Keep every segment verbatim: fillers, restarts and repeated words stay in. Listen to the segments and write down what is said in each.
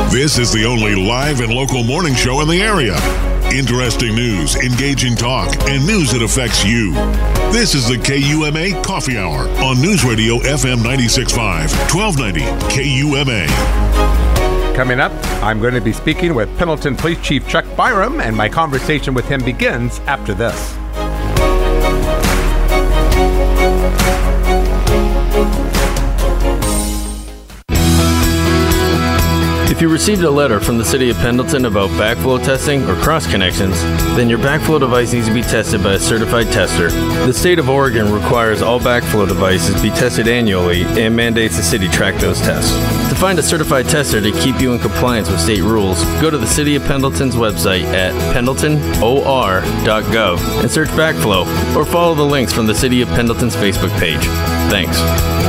This is the only live and local morning show in the area. Interesting news, engaging talk, and news that affects you. This is the K U M A Coffee Hour on News Radio F M ninety-six point five, twelve ninety K U M A. Coming up, I'm going to be speaking with Pendleton Police Chief Chuck Byram, and my conversation with him begins after this. If you received a letter from the City of Pendleton about backflow testing or cross connections, then your backflow device needs to be tested by a certified tester. The state of Oregon requires all backflow devices be tested annually and mandates the city track those tests. To find a certified tester to keep you in compliance with state rules, go to the City of Pendleton's website at pendleton o r dot gov and search backflow, or follow the links from the City of Pendleton's Facebook page. Thanks.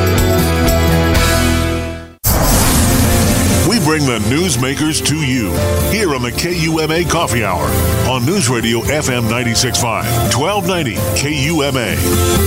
Bring the newsmakers to you here on the K U M A Coffee Hour on News Radio F M ninety-six point five, twelve ninety K U M A.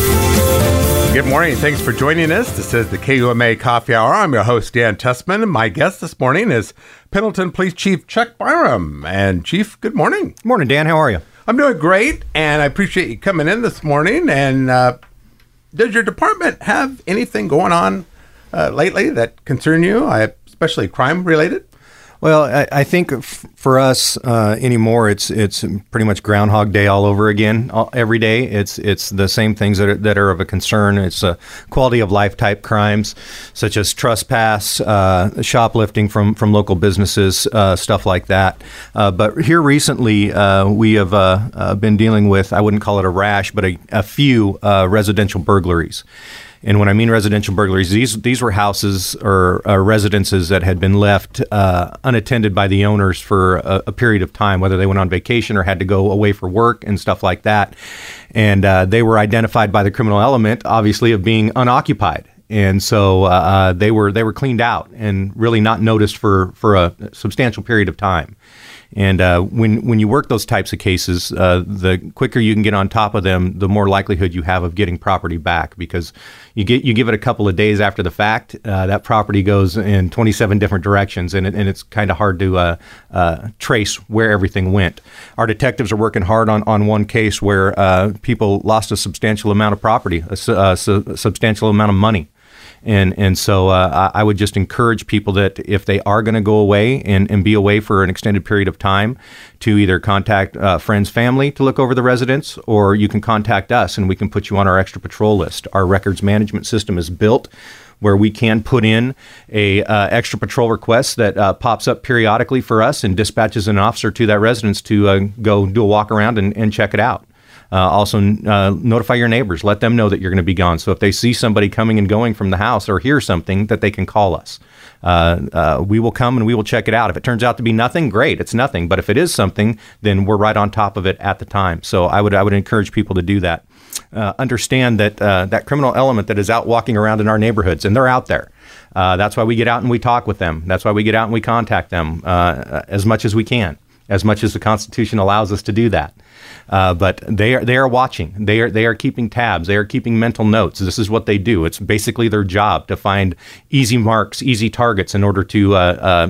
Good morning. Thanks for joining us. This is the K U M A Coffee Hour. I'm your host, Dan Tessman, and my guest this morning is Pendleton Police Chief Chuck Byram. And Chief, good morning. Good morning, Dan. How are you? I'm doing great, and I appreciate you coming in this morning. And uh, does your department have anything going on uh, lately that concern you? I especially crime related? Well, I, I think f- for us uh, anymore, it's it's pretty much Groundhog Day all over again. All, every day, it's it's the same things that are, that are of a concern. It's uh, quality of life type crimes, such as trespass, uh, shoplifting from from local businesses, uh, stuff like that. Uh, but here recently, uh, we have uh, uh, been dealing with, I wouldn't call it a rash, but a, a few uh, residential burglaries. And when I mean residential burglaries, these these were houses or uh, residences that had been left uh, unattended by the owners for a, a period of time, whether they went on vacation or had to go away for work and stuff like that. And uh, they were identified by the criminal element, obviously, of being unoccupied. And so uh, they were they were cleaned out and really not noticed for, for a substantial period of time. And uh, when when you work those types of cases, uh, the quicker you can get on top of them, the more likelihood you have of getting property back. Because you get you give it a couple of days after the fact, uh, that property goes in twenty-seven different directions, and it, and it's kind of hard to uh, uh, trace where everything went. Our detectives are working hard on, on one case where uh, people lost a substantial amount of property, a, a, a substantial amount of money. And and so uh, I would just encourage people that if they are going to go away and, and be away for an extended period of time, to either contact uh, friends, family to look over the residence, or you can contact us and we can put you on our extra patrol list. Our records management system is built where we can put in a uh, extra patrol request that uh, pops up periodically for us and dispatches an officer to that residence to uh, go do a walk around and, and check it out. Uh, also, uh, notify your neighbors. Let them know that you're going to be gone. So if they see somebody coming and going from the house or hear something, that they can call us. Uh, uh, we will come and we will check it out. If it turns out to be nothing, great, it's nothing. But if it is something, then we're right on top of it at the time. So I would I would encourage people to do that. Uh, understand that uh, that criminal element that is out walking around in our neighborhoods, and they're out there. Uh, that's why we get out and we talk with them. That's why we get out and we contact them uh, as much as we can, as much as the Constitution allows us to do that. Uh, but they are they are watching. They are they are keeping tabs. They are keeping mental notes. This is what they do. It's basically their job to find easy marks, easy targets in order to uh, uh,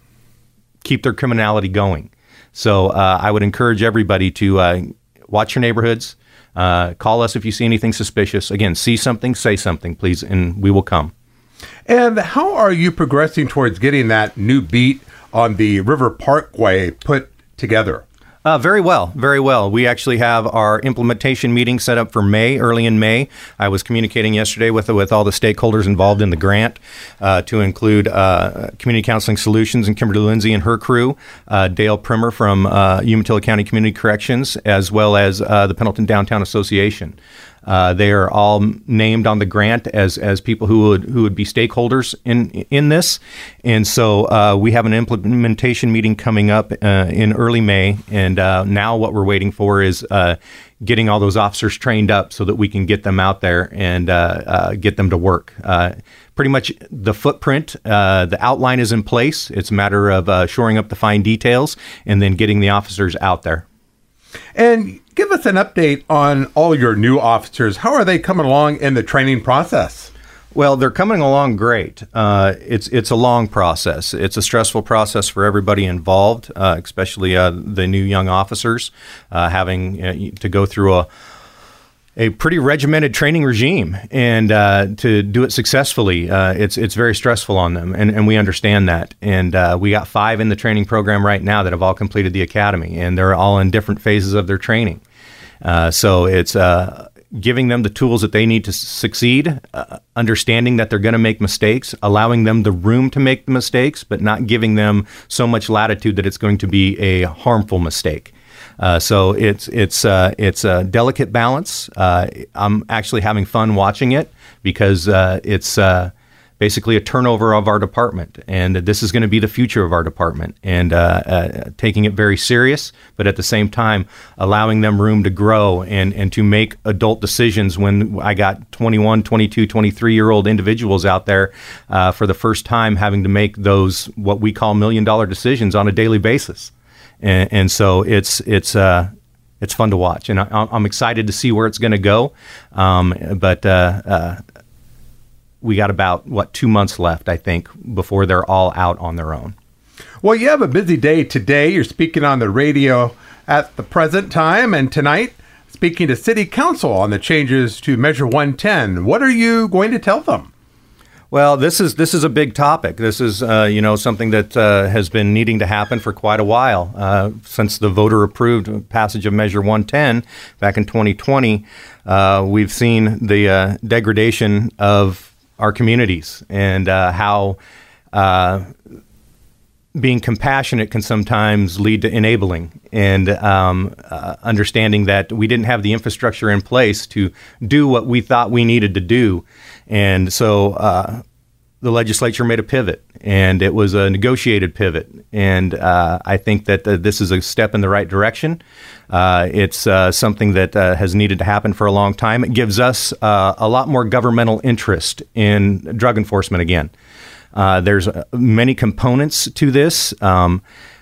keep their criminality going. So uh, I would encourage everybody to uh, watch your neighborhoods. Uh, call us if you see anything suspicious. Again, see something, say something, please, and we will come. And how are you progressing towards getting that new beat on the River Parkway put together? Uh, very well, very well. We actually have our implementation meeting set up for May, early in May. I was communicating yesterday with with all the stakeholders involved in the grant uh, to include uh, Community Counseling Solutions and Kimberly Lindsay and her crew, uh, Dale Primer from uh, Umatilla County Community Corrections, as well as uh, the Pendleton Downtown Association. Uh, they are all named on the grant as as people who would who would be stakeholders in in this, and so uh, we have an implementation meeting coming up uh, in early May. And uh, now what we're waiting for is uh, getting all those officers trained up so that we can get them out there and uh, uh, get them to work. Uh, pretty much the footprint, uh, the outline is in place. It's a matter of uh, shoring up the fine details and then getting the officers out there. And give us an update on all your new officers. How are they coming along in the training process? Well, they're coming along great. Uh, it's it's a long process. It's a stressful process for everybody involved, uh, especially uh, the new young officers, uh, having uh, to go through a a pretty regimented training regime, and uh, to do it successfully, uh, it's it's very stressful on them, and, and we understand that. And uh, we got five in the training program right now that have all completed the academy, and they're all in different phases of their training. Uh, so it's uh, giving them the tools that they need to succeed, uh, understanding that they're going to make mistakes, allowing them the room to make the mistakes, but not giving them so much latitude that it's going to be a harmful mistake. Uh, so it's it's uh, it's a delicate balance. Uh, I'm actually having fun watching it because uh, it's uh, basically a turnover of our department, and this is going to be the future of our department. And uh, uh, taking it very serious, but at the same time allowing them room to grow and and to make adult decisions. When I got twenty-one, twenty-two, twenty-three year old individuals out there uh, for the first time having to make those what we call million dollar decisions on a daily basis. And, and so it's it's uh, it's fun to watch, and I, I'm excited to see where it's going to go. Um, but uh, uh, we got about what two months left, I think, before they're all out on their own. Well, you have a busy day today. You're speaking on the radio at the present time, and tonight speaking to City Council on the changes to Measure one ten. What are you going to tell them? Well, this is this is a big topic. This is, uh, you know, something that uh, has been needing to happen for quite a while. Uh, since the voter-approved passage of Measure one ten back in twenty twenty, uh, we've seen the uh, degradation of our communities and uh, how uh, being compassionate can sometimes lead to enabling, and um, uh, understanding that we didn't have the infrastructure in place to do what we thought we needed to do. And so uh, the legislature made a pivot, and it was a negotiated pivot. And uh, I think that uh, this is a step in the right direction. Uh, it's uh, something that uh, has needed to happen for a long time. It gives us uh, a lot more governmental interest in drug enforcement again. Uh, there's uh, many components to this. Um,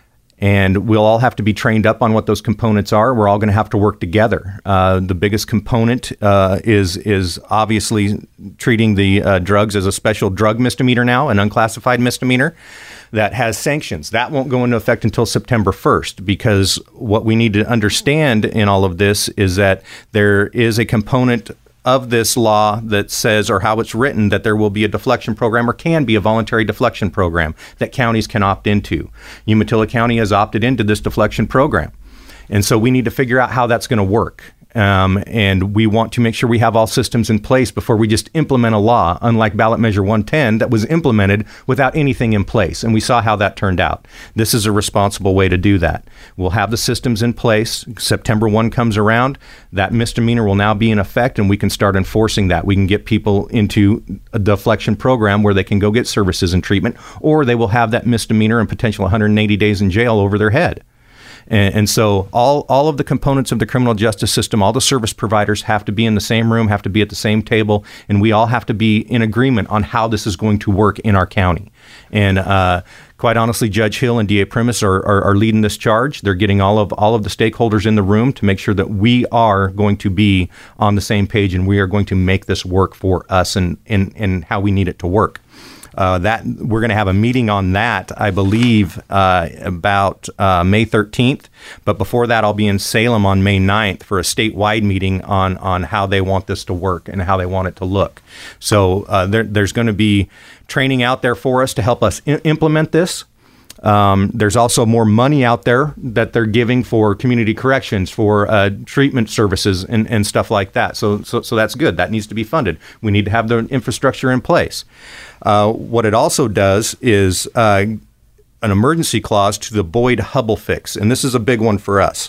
And we'll all have to be trained up on what those components are. We're all going to have to work together. Uh, the biggest component uh, is is obviously treating the uh, drugs as a special drug misdemeanor now, an unclassified misdemeanor that has sanctions. That won't go into effect until September first, because what we need to understand in all of this is that there is a component of this law that says, or how it's written, that there will be a deflection program, or can be a voluntary deflection program that counties can opt into. Umatilla County has opted into this deflection program. And so we need to figure out how that's going to work. Um, and we want to make sure we have all systems in place before we just implement a law, unlike Ballot Measure one ten that was implemented without anything in place. And we saw how that turned out. This is a responsible way to do that. We'll have the systems in place. September first comes around. That misdemeanor will now be in effect, and we can start enforcing that. We can get people into a deflection program where they can go get services and treatment, or they will have that misdemeanor and potential one hundred eighty days in jail over their head. And, and so all, all of the components of the criminal justice system, all the service providers have to be in the same room, have to be at the same table, and we all have to be in agreement on how this is going to work in our county. And uh, quite honestly, Judge Hill and D A Primus are, are, are leading this charge. They're getting all of all of the stakeholders in the room to make sure that we are going to be on the same page, and we are going to make this work for us and, and, and how we need it to work. Uh, that we're going to have a meeting on that, I believe, uh, about uh, May thirteenth. But before that, I'll be in Salem on May ninth for a statewide meeting on on how they want this to work and how they want it to look. So uh, there, there's going to be training out there for us to help us I- implement this. Um, there's also more money out there that they're giving for community corrections, for uh, treatment services and, and stuff like that. So, so so that's good. That needs to be funded. We need to have the infrastructure in place. Uh, what it also does is uh, an emergency clause to the Boyd-Hubbell fix. And this is a big one for us.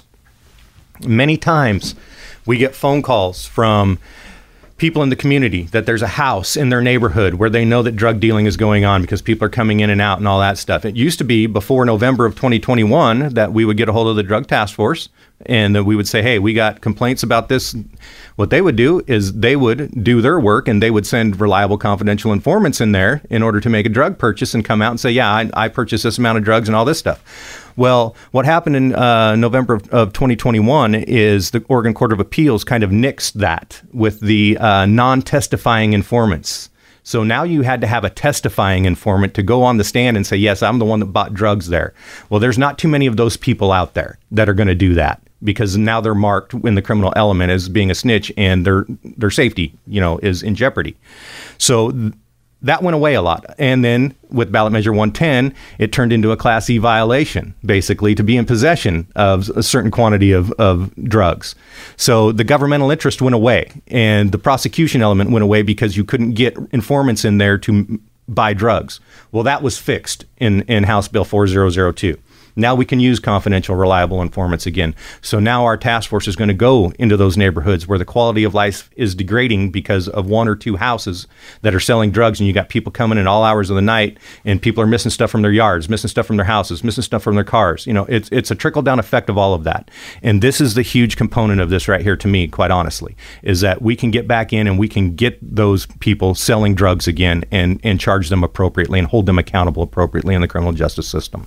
Many times we get phone calls from people in the community that there's a house in their neighborhood where they know that drug dealing is going on because people are coming in and out and all that stuff. It used to be before November of twenty twenty-one that we would get a hold of the drug task force and that we would say, hey, we got complaints about this. What they would do is they would do their work and they would send reliable confidential informants in there in order to make a drug purchase and come out and say, yeah, I, I purchased this amount of drugs and all this stuff. Well, what happened in uh, November of, of twenty twenty-one is the Oregon Court of Appeals kind of nixed that with the uh, non-testifying informants. So now you had to have a testifying informant to go on the stand and say, yes, I'm the one that bought drugs there. Well, there's not too many of those people out there that are going to do that, because now they're marked in the criminal element as being a snitch, and their their safety, you know, is in jeopardy. So th- that went away a lot. And then with ballot measure one ten, it turned into a Class E violation, basically, to be in possession of a certain quantity of, of drugs. So the governmental interest went away, and the prosecution element went away because you couldn't get informants in there to m- buy drugs. Well, that was fixed in, in House Bill four thousand two. Now we can use confidential, reliable informants again. So now our task force is going to go into those neighborhoods where the quality of life is degrading because of one or two houses that are selling drugs, and you got people coming in all hours of the night, and people are missing stuff from their yards, missing stuff from their houses, missing stuff from their cars. You know, it's it's a trickle-down effect of all of that. And this is the huge component of this right here, to me, quite honestly, is that we can get back in and we can get those people selling drugs again and, and charge them appropriately and hold them accountable appropriately in the criminal justice system.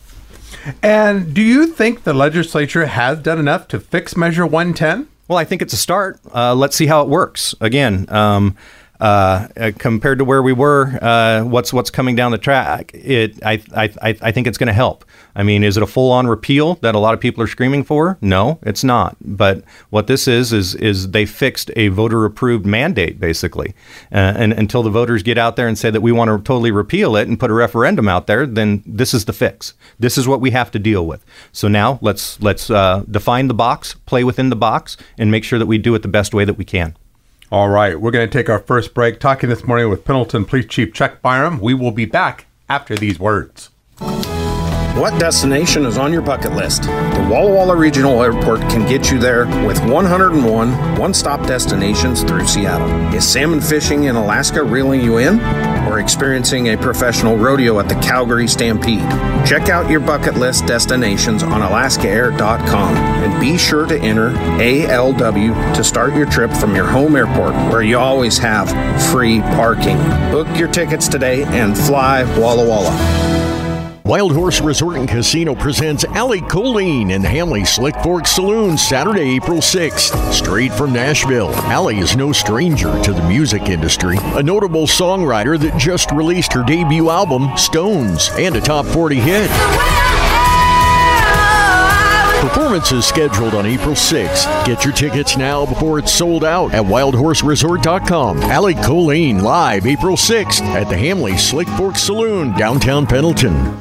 And do you think the legislature has done enough to fix Measure one ten? Well, I think it's a start. Uh, let's see how it works. Again, um, uh, uh, compared to where we were, uh, what's what's coming down the track, it I I I think it's going to help. I mean, is it a full-on repeal that a lot of people are screaming for? No, it's not. But what this is is is they fixed a voter-approved mandate, basically. Uh, and until the voters get out there and say that we want to totally repeal it and put a referendum out there, then this is the fix. This is what we have to deal with. So now let's let's uh, define the box, play within the box, and make sure that we do it the best way that we can. All right, we're going to take our first break talking this morning with Pendleton Police Chief Chuck Byram. We will be back after these words. What destination is on your bucket list? The Walla Walla Regional Airport can get you there with one hundred one one-stop destinations through Seattle. Is salmon fishing in Alaska reeling you in? Or experiencing a professional rodeo at the Calgary Stampede? Check out your bucket list destinations on alaska air dot com and be sure to enter A L W to start your trip from your home airport, where you always have free parking. Book your tickets today and fly Walla Walla. Wild Horse Resort and Casino presents Allie Colleen and Hamley Slick Fork Saloon Saturday, April sixth. Straight from Nashville, Allie is no stranger to the music industry, a notable songwriter that just released her debut album, Stones, and a top forty hit. Performances scheduled on April sixth. Get your tickets now before it's sold out at wild horse resort dot com. Allie Colleen live April sixth at the Hamley Slick Fork Saloon, downtown Pendleton.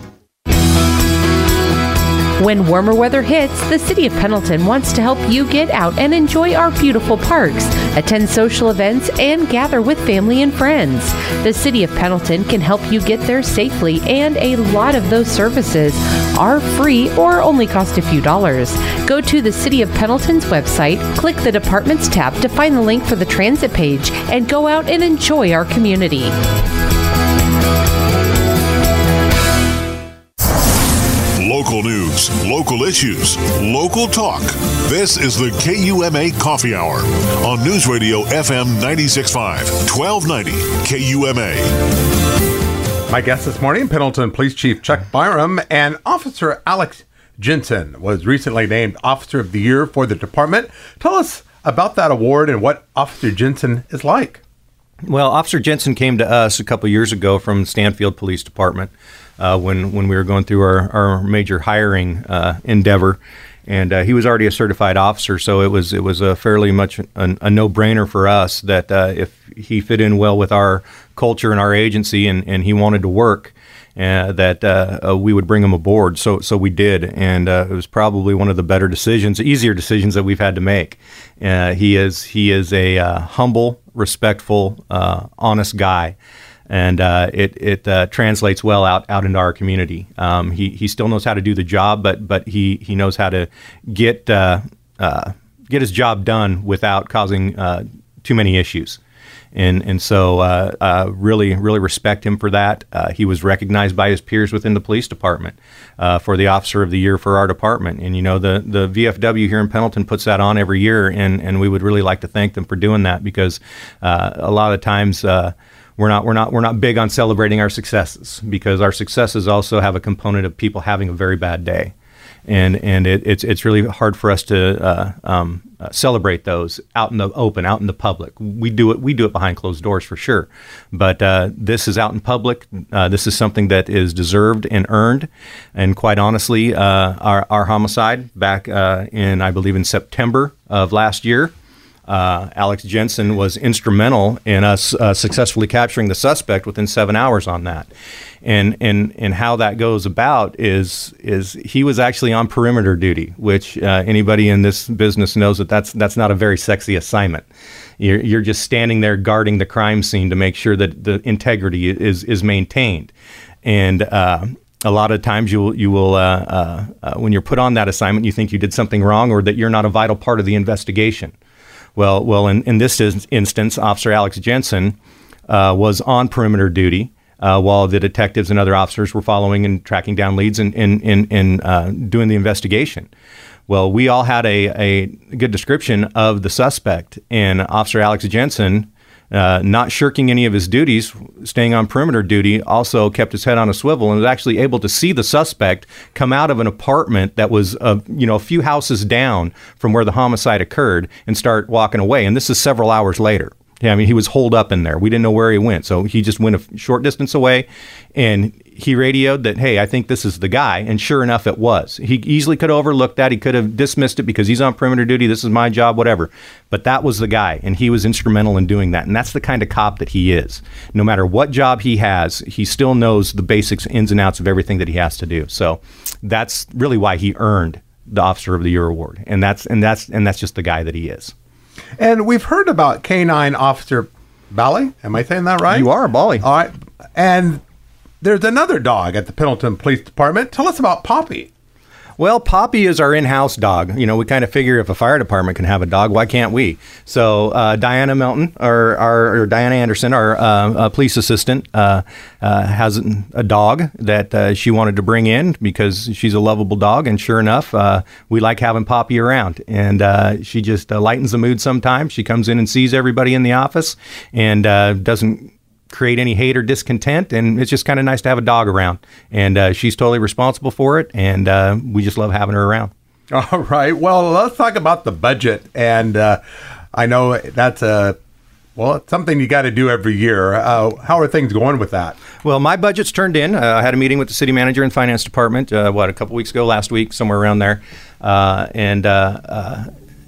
When warmer weather hits, the City of Pendleton wants to help you get out and enjoy our beautiful parks, attend social events, and gather with family and friends. The City of Pendleton can help you get there safely, and a lot of those services are free or only cost a few dollars. Go to the City of Pendleton's website, click the Departments tab to find the link for the transit page, and go out and enjoy our community. Local news, local issues, local talk. This is the K U M A Coffee Hour on News Radio F M ninety-six point five, twelve ninety K U M A. My guest this morning, Pendleton Police Chief Chuck Byram, and Officer Alex Jensen was recently named Officer of the Year for the department. Tell us about that award and what Officer Jensen is like. Well, Officer Jensen came to us a couple years ago from Stanfield Police Department uh, when when we were going through our, our major hiring uh, endeavor, and uh, he was already a certified officer, so it was it was a fairly much a, a no-brainer for us that uh, if he fit in well with our culture and our agency, and, and he wanted to work, uh, that uh, uh, we would bring him aboard. So so we did, and uh, it was probably one of the better decisions, easier decisions that we've had to make. Uh, he is he is a uh, humble, respectful, uh, honest guy, and uh, it it uh, translates well out, out into our community. Um, he he still knows how to do the job, but but he he knows how to get uh, uh, get his job done without causing uh, too many issues. And and so uh, uh, really really respect him for that. Uh, he was recognized by his peers within the police department uh, for the Officer of the Year for our department. And you know the the V F W here in Pendleton puts that on every year, and, and we would really like to thank them for doing that, because uh, a lot of times uh, we're not we're not we're not big on celebrating our successes, because our successes also have a component of people having a very bad day. And and it, it's it's really hard for us to uh, um, uh, celebrate those out in the open, out in the public. We do it. We do it behind closed doors for sure. But uh, this is out in public. Uh, this is something that is deserved and earned. And quite honestly, uh, our, our homicide back uh, in, I believe, in September of last year, uh, Alex Jensen was instrumental in us uh, successfully capturing the suspect within seven hours on that. And and and how that goes about is is he was actually on perimeter duty, which uh, anybody in this business knows that that's that's not a very sexy assignment. You're you're just standing there guarding the crime scene to make sure that the integrity is is maintained. And uh, a lot of times you will you will uh, uh, uh, when you're put on that assignment, you think you did something wrong or that you're not a vital part of the investigation. Well, well, in in this instance, Officer Alex Jensen uh, was on perimeter duty. Uh, while the detectives and other officers were following and tracking down leads and, and, and, and uh, doing the investigation. Well, we all had a, a good description of the suspect, and Officer Alex Jensen, uh, not shirking any of his duties, staying on perimeter duty, also kept his head on a swivel and was actually able to see the suspect come out of an apartment that was uh, you know, a few houses down from where the homicide occurred and start walking away. And this is several hours later. Yeah, I mean, he was holed up in there. We didn't know where he went. So he just went a short distance away, and he radioed that, hey, I think this is the guy. And sure enough, it was. He easily could have overlooked that. He could have dismissed it because he's on perimeter duty. This is my job, whatever. But that was the guy, and he was instrumental in doing that. And that's the kind of cop that he is. No matter what job he has, he still knows the basics, ins and outs of everything that he has to do. So that's really why he earned the Officer of the Year award. And that's and that's and that's just the guy that he is. And we've heard about K nine Officer Bally. Am I saying that right? You are, Bally. All right. And there's another dog at the Pendleton Police Department. Tell us about Poppy. Well, Poppy is our in-house dog. You know, we kind of figure if a fire department can have a dog, why can't we? So uh, Diana Melton, or, our, or Diana Anderson, our uh, uh, police assistant, uh, uh, has a dog that uh, she wanted to bring in because she's a lovable dog. And sure enough, uh, we like having Poppy around. And uh, she just uh, lightens the mood sometimes. She comes in and sees everybody in the office and uh, doesn't create any hate or discontent, and it's just kind of nice to have a dog around. And uh, she's totally responsible for it, and uh, we just love having her around. All right. Well, let's talk about the budget. And uh, I know that's a well, it's something you got to do every year. Uh, how are things going with that? Well, my budget's turned in. Uh, I had a meeting with the city manager and finance department, uh, what, a couple weeks ago, last week, somewhere around there, uh, and. Uh, uh,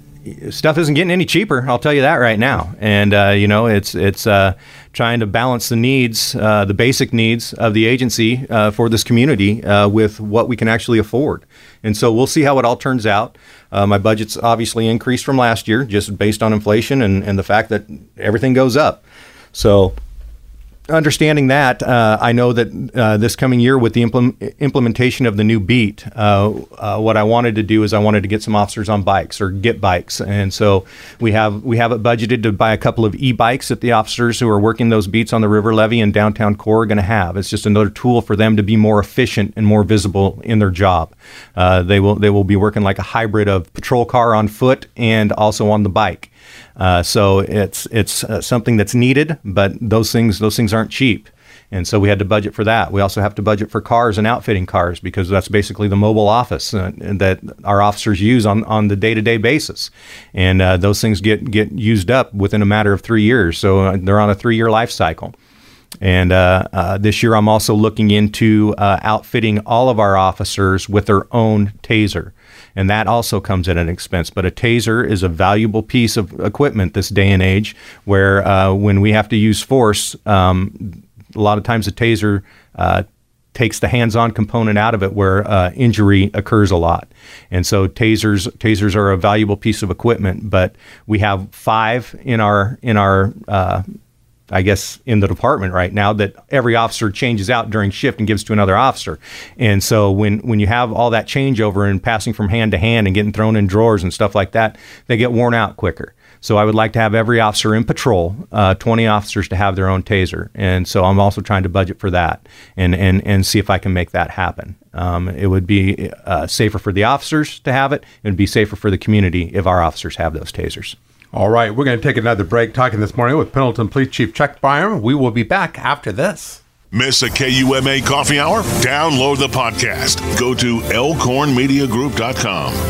Stuff isn't getting any cheaper, I'll tell you that right now. And, uh, you know, it's it's uh, trying to balance the needs, uh, the basic needs of the agency uh, for this community uh, with what we can actually afford. And so we'll see how it all turns out. Uh, my budget's obviously increased from last year just based on inflation and, and the fact that everything goes up. So understanding that, uh, I know that uh, this coming year with the implement- implementation of the new beat, uh, uh, what I wanted to do is I wanted to get some officers on bikes or get bikes. And so we have we have it budgeted to buy a couple of e-bikes that the officers who are working those beats on the river levee and downtown core are going to have. It's just another tool for them to be more efficient and more visible in their job. Uh, they will they will be working like a hybrid of patrol car on foot and also on the bike. Uh, so it's it's uh, something that's needed, but those things those things aren't cheap, and so we had to budget for that. We also have to budget for cars and outfitting cars because that's basically the mobile office uh, that our officers use on, on the day-to-day basis, and uh, those things get get used up within a matter of three years. So uh, they're on a three-year life cycle. And uh, uh, this year, I'm also looking into uh, outfitting all of our officers with their own taser. And that also comes at an expense. But a taser is a valuable piece of equipment this day and age where uh, when we have to use force, um, a lot of times a taser uh, takes the hands-on component out of it where uh, injury occurs a lot. And so tasers tasers are a valuable piece of equipment. But we have five in our in our uh I guess, in the department right now that every officer changes out during shift and gives to another officer. And so when, when you have all that changeover and passing from hand to hand and getting thrown in drawers and stuff like that, they get worn out quicker. So I would like to have every officer in patrol, uh, twenty officers to have their own taser. And so I'm also trying to budget for that and, and, and see if I can make that happen. Um, it would be uh, safer for the officers to have it. It would be safer for the community if our officers have those tasers. All right, we're going to take another break talking this morning with Pendleton Police Chief Chuck Byram. We will be back after this. Miss a K U M A coffee hour? Download the podcast. Go to elkhorn media group dot com.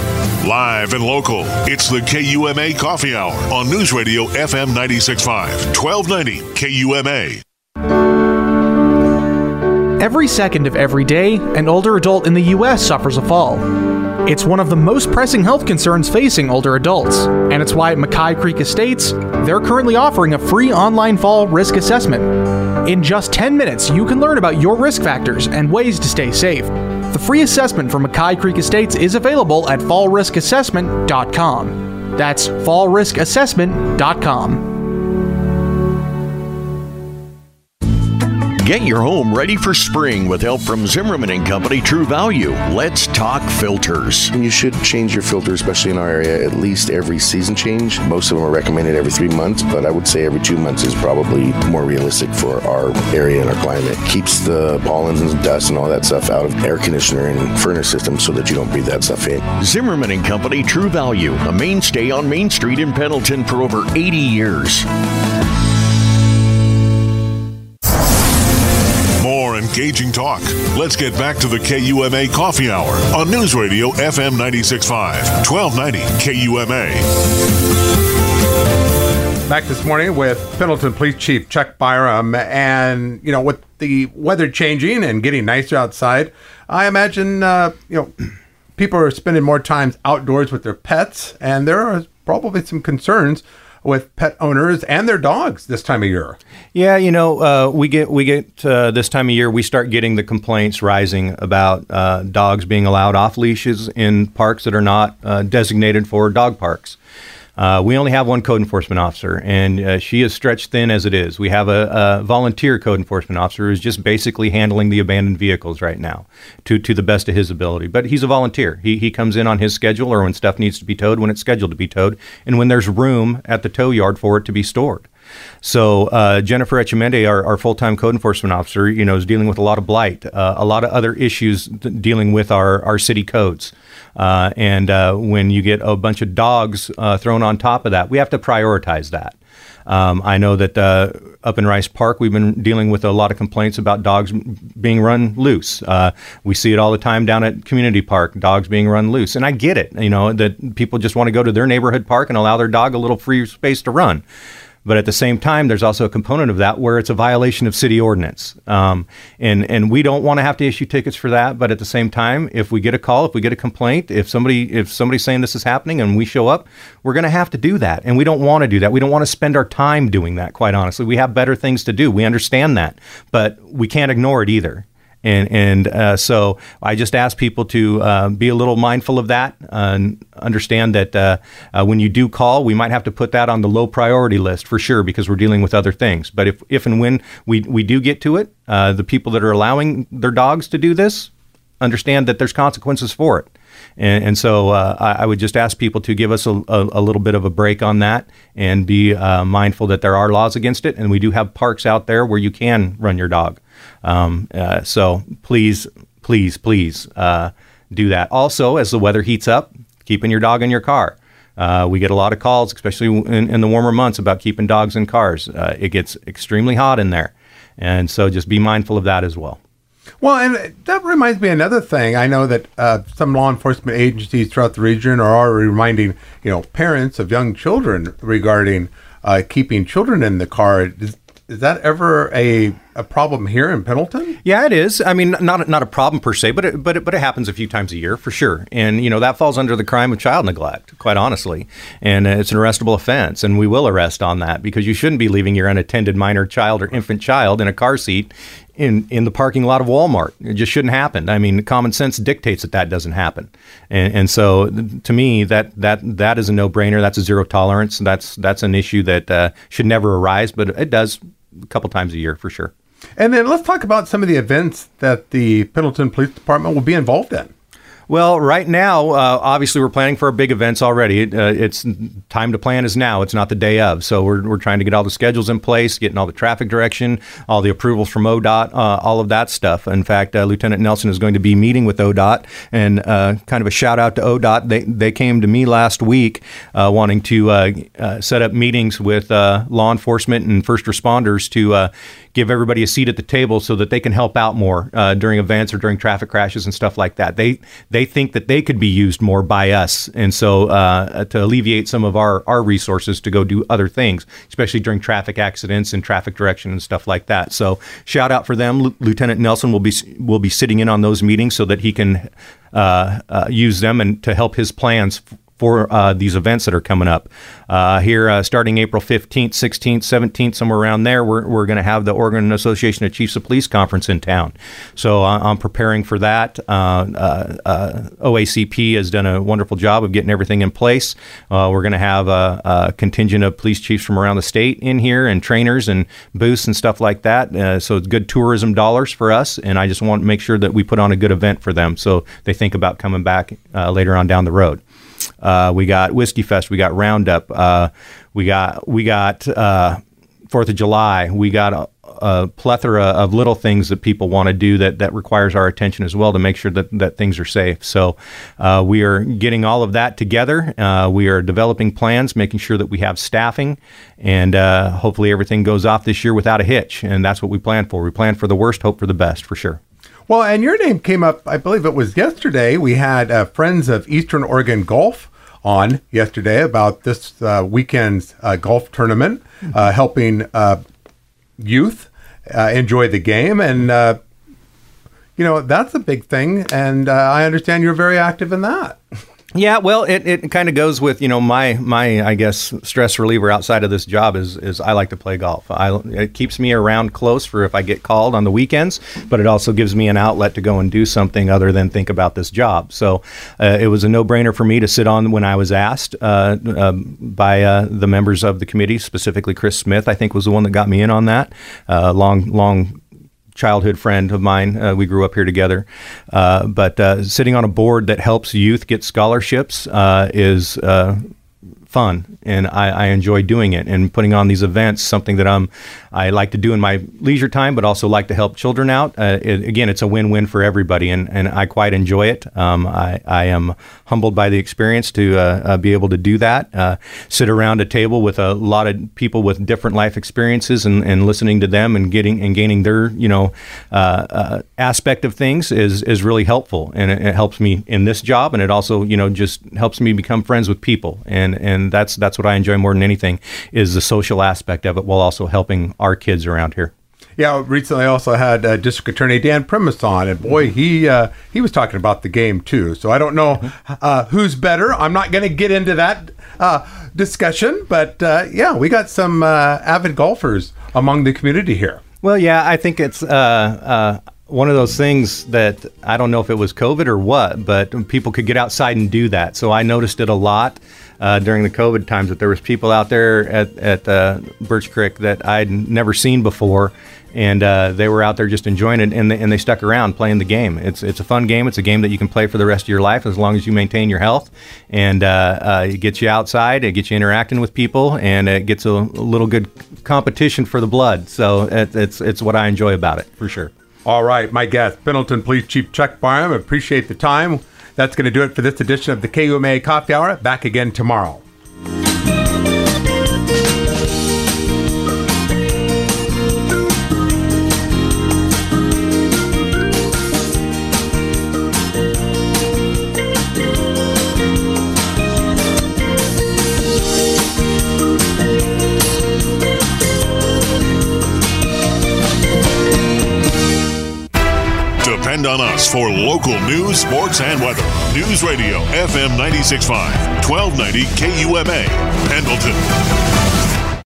Live and local, it's the K U M A Coffee Hour on News Radio F M ninety-six point five, twelve ninety K U M A. Every second of every day, an older adult in the U S suffers a fall. It's one of the most pressing health concerns facing older adults, and it's why at Mackay Creek Estates, they're currently offering a free online fall risk assessment. In just ten minutes, you can learn about your risk factors and ways to stay safe. The free assessment from Mackay Creek Estates is available at fall risk assessment dot com. That's fall risk assessment dot com. Get your home ready for spring with help from Zimmerman and Company True Value. Let's talk filters. You should change your filter, especially in our area, at least every season change. Most of them are recommended every three months, but I would say every two months is probably more realistic for our area and our climate. Keeps the pollens and dust and all that stuff out of air conditioner and furnace systems so that you don't breathe that stuff in. Zimmerman and Company True Value, a mainstay on Main Street in Pendleton for over eighty years. Engaging talk. Let's get back to the K U M A Coffee Hour on News Radio F M ninety-six point five, twelve ninety K U M A. Back this morning with Pendleton Police Chief Chuck Byram, and you know, with the weather changing and getting nicer outside, I imagine uh, you know people are spending more time outdoors with their pets, and there are probably some concerns with pet owners and their dogs this time of year. Yeah, you know, uh, we get we get uh, this time of year, we start getting the complaints rising about uh, dogs being allowed off leashes in parks that are not uh, designated for dog parks. Uh, we only have one code enforcement officer, and uh, she is stretched thin as it is. We have a, a volunteer code enforcement officer who's just basically handling the abandoned vehicles right now to, to the best of his ability. But he's a volunteer. He he comes in on his schedule or when stuff needs to be towed, when it's scheduled to be towed, and when there's room at the tow yard for it to be stored. So uh, Jennifer Echemende, our, our full-time code enforcement officer, you know, is dealing with a lot of blight, uh, a lot of other issues th- dealing with our, our city codes. Uh, and uh, when you get a bunch of dogs uh, thrown on top of that, we have to prioritize that. Um, I know that uh, up in Rice Park, we've been dealing with a lot of complaints about dogs being run loose. Uh, we see it all the time down at Community Park, dogs being run loose. And I get it, you know, that people just want to go to their neighborhood park and allow their dog a little free space to run. But at the same time, there's also a component of that where it's a violation of city ordinance. Um, and, and we don't want to have to issue tickets for that. But at the same time, if we get a call, if we get a complaint, if somebody if somebody's saying this is happening and we show up, we're going to have to do that. And we don't want to do that. We don't want to spend our time doing that, quite honestly. We have better things to do. We understand that. But we can't ignore it either. And and uh, so I just ask people to uh, be a little mindful of that uh, and understand that uh, uh, when you do call, we might have to put that on the low priority list for sure because we're dealing with other things. But if, if and when we, we do get to it, uh, the people that are allowing their dogs to do this understand that there's consequences for it. And, and so uh, I, I would just ask people to give us a, a, a little bit of a break on that and be uh, mindful that there are laws against it. And we do have parks out there where you can run your dog. Um, uh, so please, please, please uh, do that. Also, as the weather heats up, keeping your dog in your car. Uh, we get a lot of calls, especially in, in the warmer months, about keeping dogs in cars. Uh, it gets extremely hot in there. And so just be mindful of that as well. Well, and that reminds me of another thing. I know that uh, some law enforcement agencies throughout the region are already reminding, you know, parents of young children regarding uh, keeping children in the car. Is, is that ever a a problem here in Pendleton? Yeah, it is. I mean, not not a problem per se, but it, but it, but it happens a few times a year for sure. And you know that falls under the crime of child neglect, quite honestly. And uh, it's an arrestable offense, and we will arrest on that because you shouldn't be leaving your unattended minor child or infant child in a car seat in in the parking lot of Walmart. It just shouldn't happen. I mean, common sense dictates that that doesn't happen. And, and so, to me, that that that is a no-brainer. That's a zero tolerance. That's that's an issue that uh, should never arise, but it does a couple times a year for sure. And then let's talk about some of the events that the Pendleton Police Department will be involved in. Well, right now, uh, obviously, we're planning for our big events already. Uh, it's time to plan is now. It's not the day of. So we're we're trying to get all the schedules in place, getting all the traffic direction, all the approvals from O D O T, uh, all of that stuff. In fact, uh, Lieutenant Nelson is going to be meeting with O D O T, and uh, kind of a shout out to O D O T. They they came to me last week uh, wanting to uh, uh, set up meetings with uh, law enforcement and first responders to uh, give everybody a seat at the table so that they can help out more uh, during events or during traffic crashes and stuff like that. They they think that they could be used more by us. And so uh, to alleviate some of our, our resources to go do other things, especially during traffic accidents and traffic direction and stuff like that. So shout out for them. L- Lieutenant Nelson will be will be sitting in on those meetings so that he can uh, uh, use them and to help his plans f- for uh, these events that are coming up. Uh, here, uh, starting April fifteenth, sixteenth, seventeenth, somewhere around there, we're, we're going to have the Oregon Association of Chiefs of Police Conference in town. So uh, I'm preparing for that. Uh, uh, uh, O A C P has done a wonderful job of getting everything in place. Uh, we're going to have a, a contingent of police chiefs from around the state in here and trainers and booths and stuff like that. Uh, so it's good tourism dollars for us, and I just want to make sure that we put on a good event for them so they think about coming back uh, later on down the road. Uh, we got Whiskey Fest, we got Roundup, uh, we got we got uh, Fourth of July, we got a, a plethora of little things that people want to do that, that requires our attention as well to make sure that, that things are safe. So uh, we are getting all of that together. Uh, we are developing plans, making sure that we have staffing, and uh, hopefully everything goes off this year without a hitch. And that's what we plan for. We plan for the worst, hope for the best, for sure. Well, and your name came up, I believe it was yesterday. We had uh, Friends of Eastern Oregon Golf on yesterday about this uh, weekend's uh, golf tournament, uh, helping uh, youth uh, enjoy the game. And, uh, you know, that's a big thing. And uh, I understand you're very active in that. Yeah, well, it, it kind of goes with, you know, my, my I guess, stress reliever outside of this job is is I like to play golf. I, it keeps me around close for if I get called on the weekends, but it also gives me an outlet to go and do something other than think about this job. So uh, it was a no-brainer for me to sit on when I was asked uh, uh, by uh, the members of the committee, specifically Chris Smith, I think was the one that got me in on that. Uh, long, long childhood friend of mine. Uh, we grew up here together. Uh, but uh, sitting on a board that helps youth get scholarships uh, is uh, fun, and I, I enjoy doing it and putting on these events, something that I'm, I like to do in my leisure time, but also like to help children out. Uh, it, again, it's a win-win for everybody, and, and I quite enjoy it. Um, I, I am humbled by the experience to uh, uh, be able to do that, uh, sit around a table with a lot of people with different life experiences and, and listening to them and getting and gaining their, you know, uh, uh, aspect of things is, is really helpful. And it, it helps me in this job, and it also, you know, just helps me become friends with people. And, and that's, that's what I enjoy more than anything, is the social aspect of it, while also helping our kids around here. Yeah, recently I also had uh, District Attorney Dan Primus on, and boy, he uh, he was talking about the game too. So I don't know uh, who's better. I'm not going to get into that uh, discussion, but uh, yeah, we got some uh, avid golfers among the community here. Well, yeah, I think it's uh, uh, one of those things that I don't know if it was COVID or what, but people could get outside and do that. So I noticed it a lot uh, during the COVID times, that there was people out there at, at uh, Birch Creek that I'd never seen before. And uh, they were out there just enjoying it, and they, and they stuck around playing the game. It's it's a fun game. It's a game that you can play for the rest of your life as long as you maintain your health. And uh, uh, it gets you outside, it gets you interacting with people, and it gets a, a little good competition for the blood. So it, it's it's what I enjoy about it, for sure. All right, my guest, Pendleton Police Chief Chuck Byram. Appreciate the time. That's going to do it for this edition of the K U M A Coffee Hour. Back again tomorrow. Depend on us for local news, sports, and weather. News Radio F M ninety-six point five, twelve ninety K U M A, Pendleton.